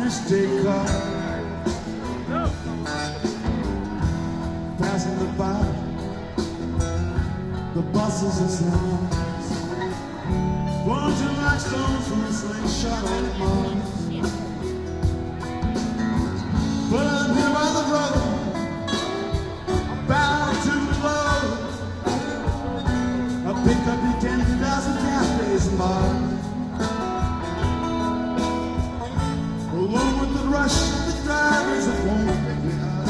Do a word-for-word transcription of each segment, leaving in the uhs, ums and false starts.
Interstate car passing the by, the buses and sounds, plunging like stones from a slingshot on Mars. But I'm here by the road, bound to blow. I picked up your ten thousand cafes and bars, along with the rush of the drivers that won't pick me up.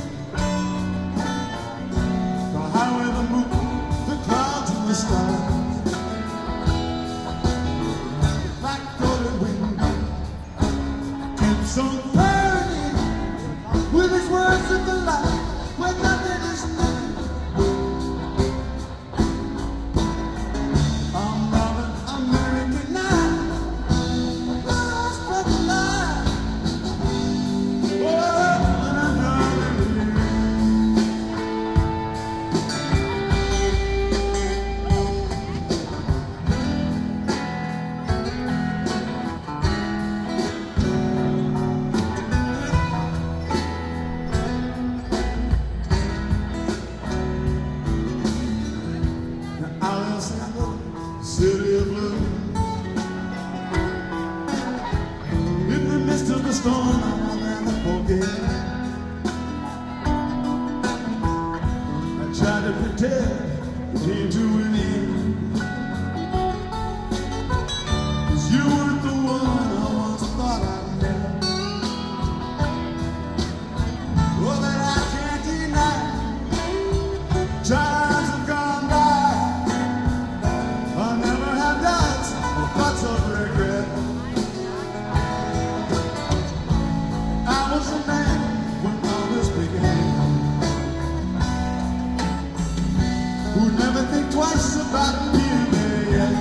The highway, the moon, the clouds and the stars, like golden wind, keeps on burning with his words of the light when nothing is new. I'm loving America now, lost but alive. Oh, and I'm loving you. Now Alice in the city of blue, in the midst of the storm, I'll never forget. I tried to pretend it came to an end, 'cause you weren't the one I once thought I'd met. Oh, that I can't deny. Times have gone by, I never had doubts or thoughts of regret. I was a man when all this began, who'd never think twice about being there yet.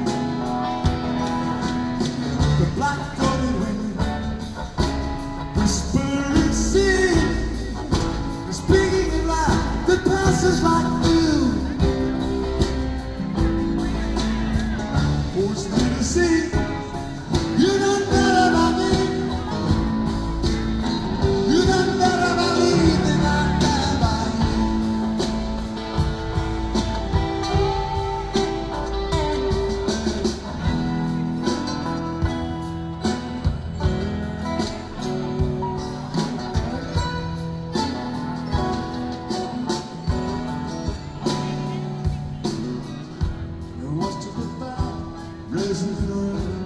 The black-coated wind, whispering sea, speaking in life that passes like you, forced me to see you done better about me. You done better about me than I done about you. There was to be found, raising the